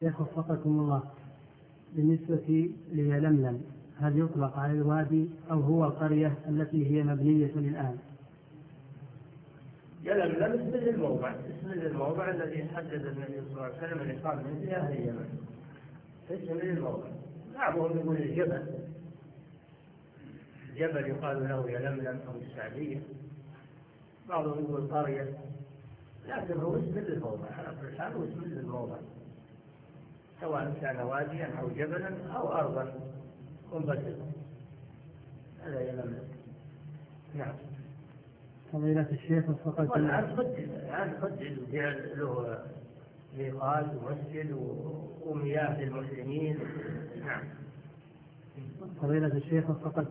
شيخ وفقكم الله، بالنسبة ليلملم هل يطلق على الوادي أو هو القرية التي هي مبنية الآن؟ يلملم اسم الموضع الذي حدد النبي صلى الله عليه وسلم أن يقال من فيها أهل اليمن، اسم الموضع. بعضهم يقول الجبل يقال له يلملم أو السعدية، بعضهم يقول قرية، لكن هو اسم الموضع على كل حال، هو اسم الموضع سواء كان واديا أو جبلا أو أرضا منبسطة، هذا يلملم. نعم. فضيلة الشيخ وفقكم الله. الآن حدد له ميقات ومسجد ومياه للمسلمين. نعم. فضيلة الشيخ وفقكم